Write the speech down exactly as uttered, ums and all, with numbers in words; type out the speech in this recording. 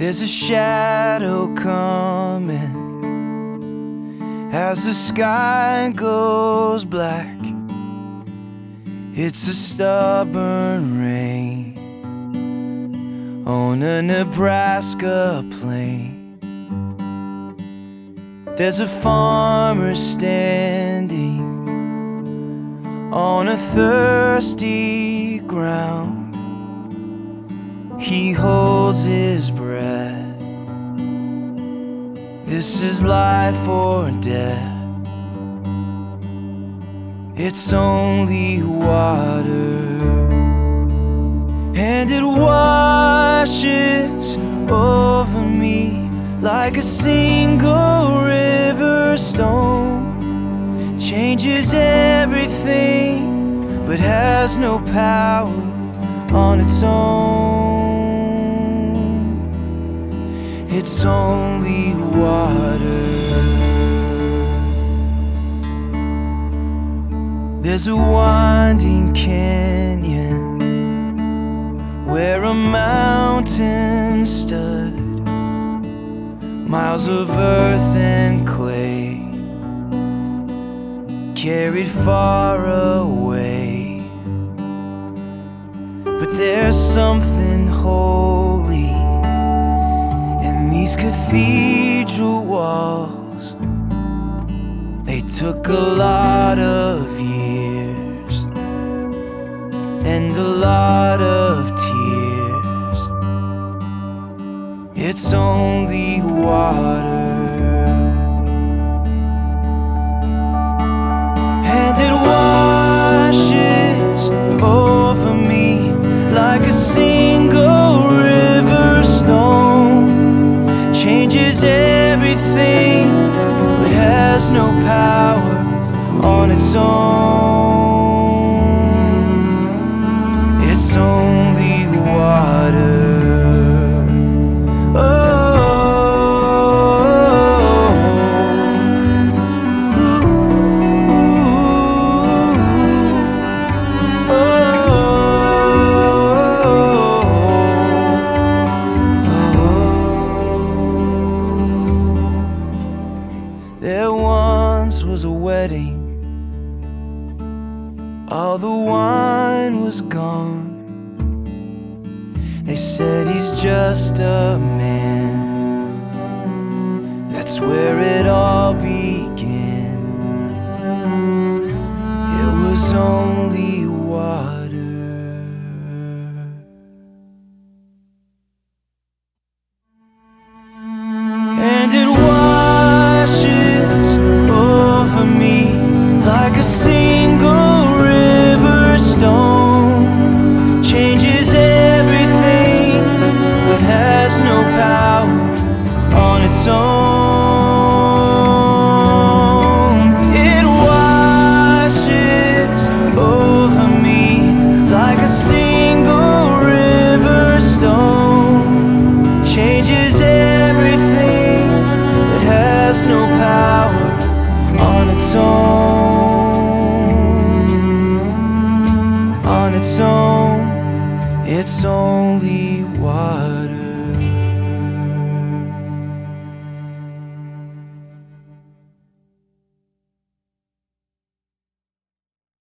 There's a shadow coming as the sky goes black. It's a stubborn rain on a Nebraska plain. There's a farmer standing on a thirsty ground. He holds his breath. This is life or death. It's only water, and it washes over me like a single river stone. Changes everything, but has no power on its own. It's only water. There's a winding canyon where a mountain stood, miles of earth and clay carried far away. But there's something holy in these cathedral walls. They took a lot of years and a lot of tears. It's only water, and it washes over me like a single river stone. Changes everything, but has no power on its own. It's only water. There once was a wedding. All the wine was gone. They said he's just a man. That's where it all began. It was only water. And it washes over me like a single river stone. Changes everything, but has no power on its own. It washes over me like a single river stone. Changes everything, but has no power on its own. On its own, it's only water.